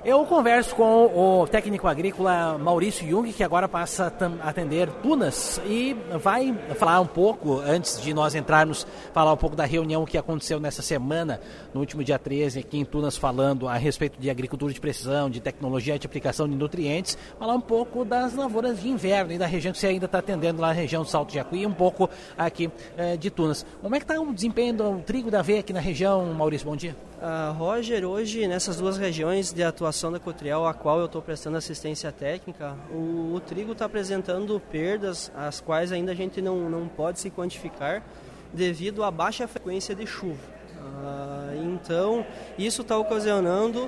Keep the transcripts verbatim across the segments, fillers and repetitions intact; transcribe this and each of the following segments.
Eu converso com o técnico agrícola Maurício Jung, que agora passa a atender Tunas e vai falar um pouco, antes de nós entrarmos, falar um pouco da reunião que aconteceu nessa semana, no último dia treze, aqui em Tunas, falando a respeito de agricultura de precisão, de tecnologia de aplicação de nutrientes, falar um pouco das lavouras de inverno e da região que você ainda está atendendo lá na região do Salto de Jacuí e um pouco aqui eh, de Tunas. Como é que está o desempenho do trigo da aveia aqui na região, Maurício? Bom dia. Uh, Roger, hoje nessas duas regiões de atuação da Cotriel, a qual eu estou prestando assistência técnica, o, o trigo está apresentando perdas, as quais ainda a gente não, não pode se quantificar devido à baixa frequência de chuva. Uh, então, isso está ocasionando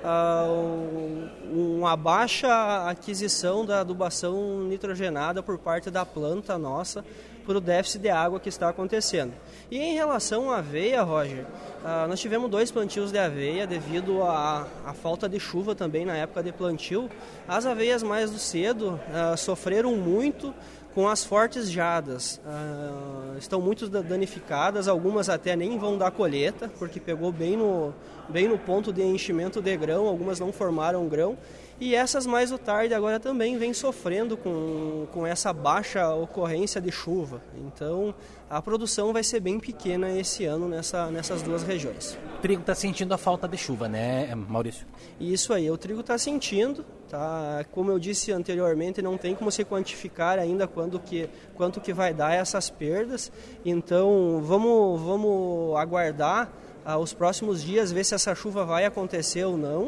uh, uma baixa aquisição da adubação nitrogenada por parte da planta nossa, por o déficit de água que está acontecendo. E em relação à aveia, Roger, uh, nós tivemos dois plantios de aveia devido à falta de chuva também na época de plantio. As aveias mais do cedo uh, sofreram muito com as fortes geadas. Uh, estão muito danificadas, algumas até nem vão dar colheita, porque pegou bem no, bem no ponto de enchimento de grão, algumas não formaram grão. E essas mais do tarde agora também vêm sofrendo com, com essa baixa ocorrência de chuva. Então a produção vai ser bem pequena esse ano nessa, nessas duas regiões. O trigo está sentindo a falta de chuva, né, Maurício? Isso aí, o trigo está sentindo. Tá? Como eu disse anteriormente, não tem como se quantificar ainda quando que, quanto que vai dar essas perdas. Então vamos, vamos aguardar ah, os próximos dias, ver se essa chuva vai acontecer ou não.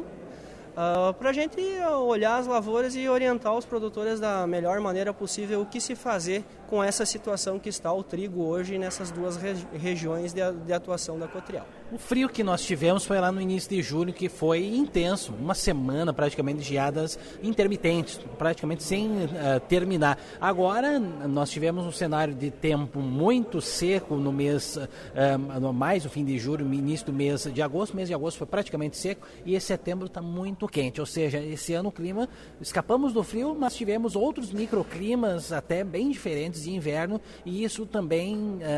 Uh, para a gente olhar as lavouras e orientar os produtores da melhor maneira possível o que se fazer com essa situação que está o trigo hoje nessas duas regi- regiões de, de atuação da Cotriel. O frio que nós tivemos foi lá no início de julho, que foi intenso, uma semana praticamente de geadas intermitentes, praticamente sem uh, terminar. Agora nós tivemos um cenário de tempo muito seco no mês, uh, no mais no fim de julho, início do mês de agosto. O mês de agosto foi praticamente seco e esse setembro está muito quente, ou seja, esse ano o clima, escapamos do frio, mas tivemos outros microclimas até bem diferentes de inverno, e isso também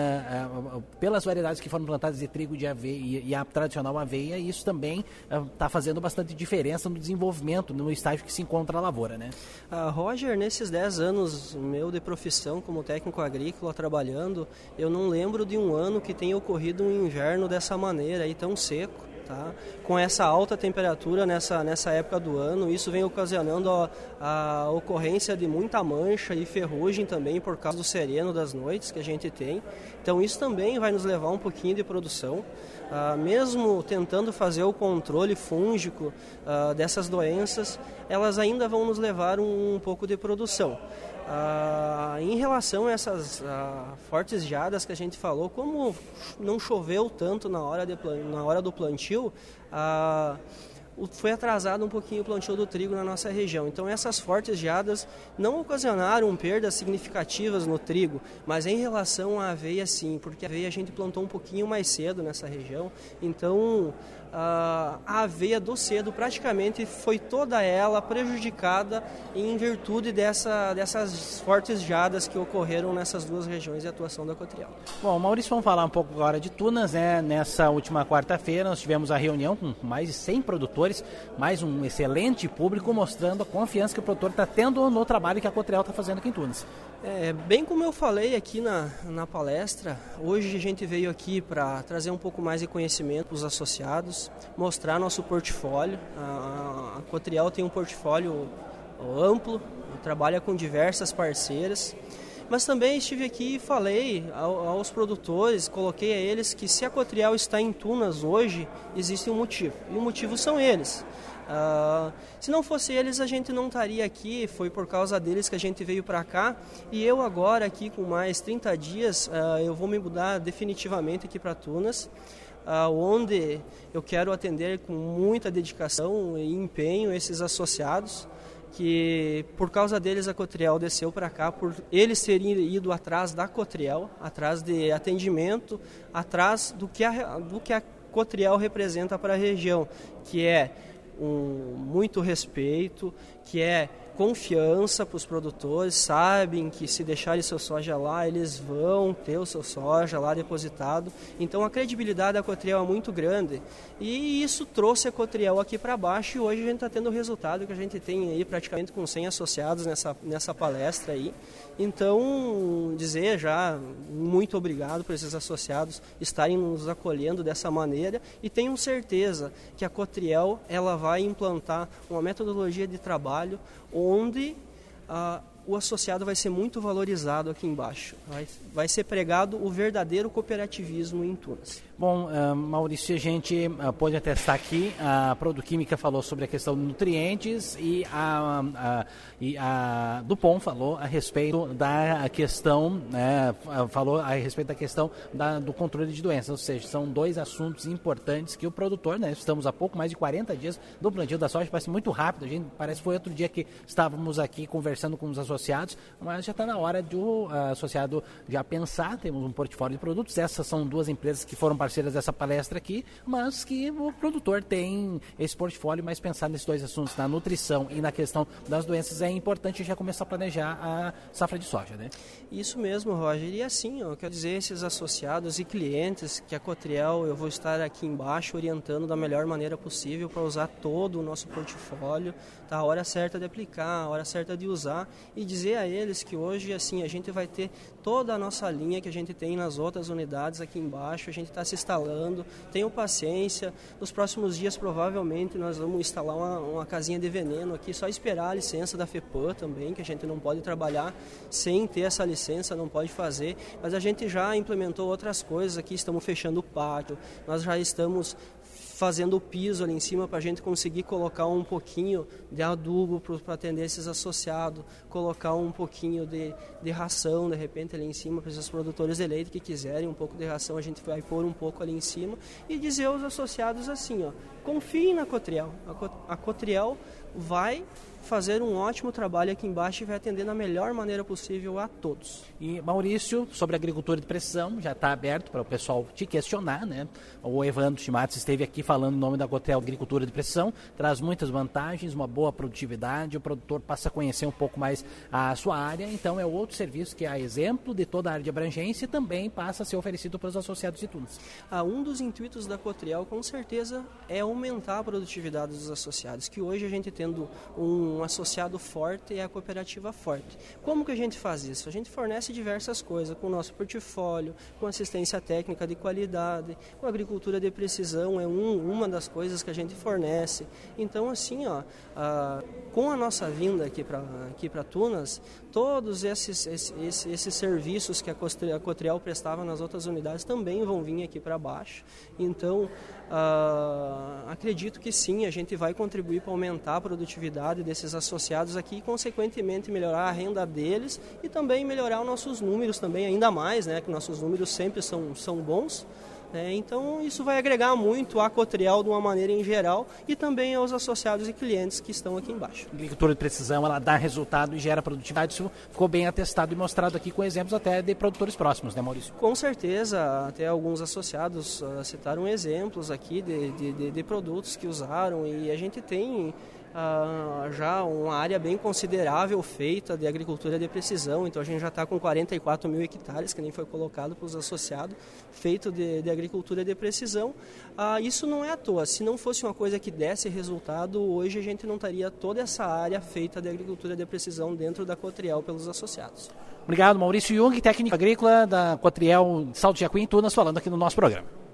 uh, uh, pelas variedades que foram plantadas de trigo de aveia e, e a tradicional aveia, isso também está uh, fazendo bastante diferença no desenvolvimento, no estágio que se encontra a lavoura, né? Uh, Roger, nesses dez anos meu de profissão como técnico agrícola trabalhando, eu não lembro de um ano que tenha ocorrido um inverno dessa maneira aí tão seco. Tá? Com essa alta temperatura nessa, nessa época do ano, isso vem ocasionando a, a ocorrência de muita mancha e ferrugem também por causa do sereno das noites que a gente tem. Então isso também vai nos levar um pouquinho de produção. Ah, mesmo tentando fazer o controle fúngico ah, dessas doenças, elas ainda vão nos levar um, um pouco de produção. Ah, em relação a essas ah, fortes geadas que a gente falou, como não choveu tanto na hora, de, na hora do plantio, ah, foi atrasado um pouquinho o plantio do trigo na nossa região. Então essas fortes geadas não ocasionaram perdas significativas no trigo, mas em relação à aveia sim, porque a aveia a gente plantou um pouquinho mais cedo nessa região, então a aveia do cedo praticamente foi toda ela prejudicada em virtude dessa, dessas fortes geadas que ocorreram nessas duas regiões de atuação da Cotriel. Bom, Maurício, vamos falar um pouco agora de Tunas, né? Nessa última quarta-feira nós tivemos a reunião com mais de cem produtores, mais um excelente público mostrando a confiança que o produtor está tendo no trabalho que a Cotriel está fazendo aqui em Tunas. É, bem como eu falei aqui na, na palestra, hoje a gente veio aqui para trazer um pouco mais de conhecimento para os associados, mostrar nosso portfólio. A, a Cotriel tem um portfólio amplo, trabalha com diversas parceiras, mas também estive aqui e falei aos produtores, coloquei a eles que se a Cotriel está em Tunas hoje, existe um motivo, e o motivo são eles. Uh, se não fosse eles, a gente não estaria aqui, foi por causa deles que a gente veio para cá, e eu agora aqui com mais trinta dias, uh, eu vou me mudar definitivamente aqui para Tunas, uh, onde eu quero atender com muita dedicação e empenho esses associados, que por causa deles a Cotriel desceu para cá, por eles terem ido atrás da Cotriel, atrás de atendimento, atrás do que a, do que a Cotriel representa para a região, que é um muito respeito, que é confiança para os produtores, sabem que se deixarem seu soja lá, eles vão ter o seu soja lá depositado. Então a credibilidade da Cotriel é muito grande e isso trouxe a Cotriel aqui para baixo e hoje a gente está tendo o resultado que a gente tem aí praticamente com cem associados nessa, nessa palestra aí. Então, dizer já muito obrigado por esses associados estarem nos acolhendo dessa maneira e tenho certeza que a Cotriel ela vai implantar uma metodologia de trabalho onde ah, o associado vai ser muito valorizado aqui embaixo. Vai, vai ser pregado o verdadeiro cooperativismo em Tunas. Bom, uh, Maurício, a gente uh, pode atestar aqui, a Produquímica falou sobre a questão de nutrientes e a, a, e a Dupont falou a respeito da questão, né, falou a respeito da questão da, do controle de doenças, ou seja, são dois assuntos importantes que o produtor, né, estamos há pouco mais de quarenta dias do plantio da soja, parece muito rápido, a gente, parece que foi outro dia que estávamos aqui conversando com os associados, mas já está na hora do uh, associado já pensar, temos um portfólio de produtos, essas são duas empresas que foram parceiras dessa palestra aqui, mas que o produtor tem esse portfólio, mas pensar nesses dois assuntos, na nutrição e na questão das doenças, é importante já começar a planejar a safra de soja, né? Isso mesmo, Roger, e assim, ó, quero dizer, esses associados e clientes que a Cotriel, eu vou estar aqui embaixo orientando da melhor maneira possível para usar todo o nosso portfólio, tá? A hora certa de aplicar, a hora certa de usar e dizer a eles que hoje, assim, a gente vai ter toda a nossa linha que a gente tem nas outras unidades aqui embaixo, a gente está se instalando, tenham paciência, nos próximos dias provavelmente nós vamos instalar uma, uma casinha de veneno aqui, só esperar a licença da FEPAM também, que a gente não pode trabalhar sem ter essa licença, não pode fazer, mas a gente já implementou outras coisas aqui, estamos fechando o pátio, nós já estamos fazendo o piso ali em cima para a gente conseguir colocar um pouquinho de adubo para atender esses associados, colocar um pouquinho de, de ração de repente ali em cima para esses produtores de leite que quiserem um pouco de ração, a gente vai pôr um pouco ali em cima e dizer aos associados assim, ó, confiem na Cotriel, a Cotriel vai fazer um ótimo trabalho aqui embaixo e vai atender da melhor maneira possível a todos. E Maurício, sobre agricultura de precisão, já está aberto para o pessoal te questionar, né? O Evandro Chimates esteve aqui falando em nome da Cotriel Agricultura de Precisão, traz muitas vantagens, uma boa produtividade, o produtor passa a conhecer um pouco mais a sua área, então é outro serviço que é exemplo de toda a área de abrangência e também passa a ser oferecido para os associados de Tunas. Ah, um dos intuitos da Cotriel, com certeza, é aumentar a produtividade dos associados, que hoje a gente tendo um um associado forte e a cooperativa forte. Como que a gente faz isso? A gente fornece diversas coisas com o nosso portfólio, com assistência técnica de qualidade, com agricultura de precisão, é um, uma das coisas que a gente fornece. Então, assim, ó, a, com a nossa vinda aqui para aqui para Tunas, todos esses, esses, esses serviços que a Cotriel prestava nas outras unidades também vão vir aqui para baixo. Então, Uh, acredito que sim, a gente vai contribuir para aumentar a produtividade desses associados aqui e, consequentemente, melhorar a renda deles e também melhorar os nossos números também, ainda mais, né, que nossos números sempre são, são bons. É, então isso vai agregar muito à Cotriel de uma maneira em geral e também aos associados e clientes que estão aqui embaixo. A agricultura de precisão, ela dá resultado e gera produtividade, isso ficou bem atestado e mostrado aqui com exemplos até de produtores próximos, né, Maurício? Com certeza, até alguns associados uh, citaram exemplos aqui de, de, de, de produtos que usaram e a gente tem Uh, já uma área bem considerável feita de agricultura de precisão, então a gente já está com quarenta e quatro mil hectares, que nem foi colocado para os associados, feito de, de agricultura de precisão. Uh, isso não é à toa, se não fosse uma coisa que desse resultado, hoje a gente não estaria toda essa área feita de agricultura de precisão dentro da Cotriel pelos associados. Obrigado, Maurício Jung, técnico agrícola da Cotriel Salto de Jacuim, Tunas, falando aqui no nosso programa.